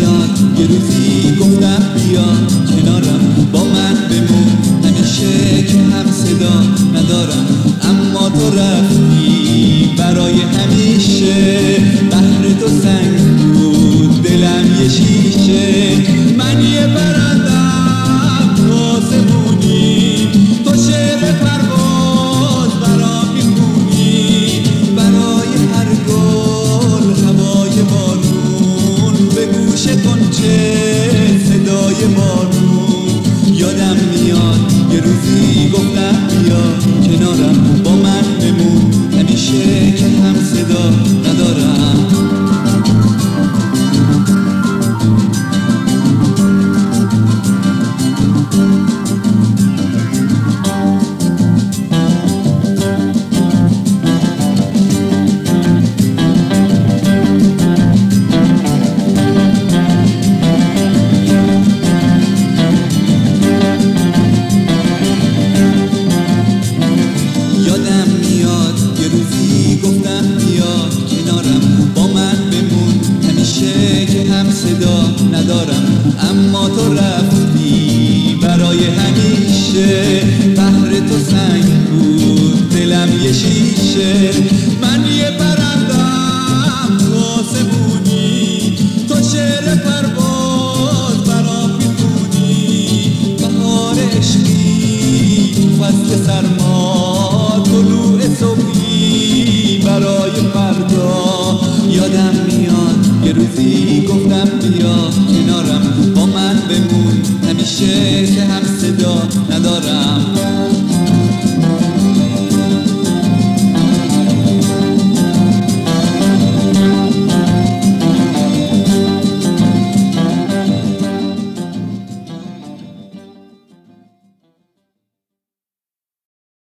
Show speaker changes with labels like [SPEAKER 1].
[SPEAKER 1] میاد یه روزی گفتم بیا کنارم با من بمون همیشه که هم صدا ندارم اما تو رفتی برای همیشه بحر تو سنگ بود دلم یه شیشه من یه برندم تو آسمونی تو شعر پرواز برام میخونی برای هر گل هوای بارون به گوش غنچه صدای بارون یادم میاد یه روزی گفتم بیا کنارم با من بمون همیشه که هم صدا ندارم گفتم بیا کنارم با من بمون همیشه که هم صدا ندارم اما تو رفتی برای همیشه بحر تو سنگ بود دلم یه شیشه من یه برندم تو آسمونی تو شعر پرواز برام میخونی بهار عشقی تو فصل سرما طلوع صبحی برای فردا یادم میاد یه روزی گفتم بیا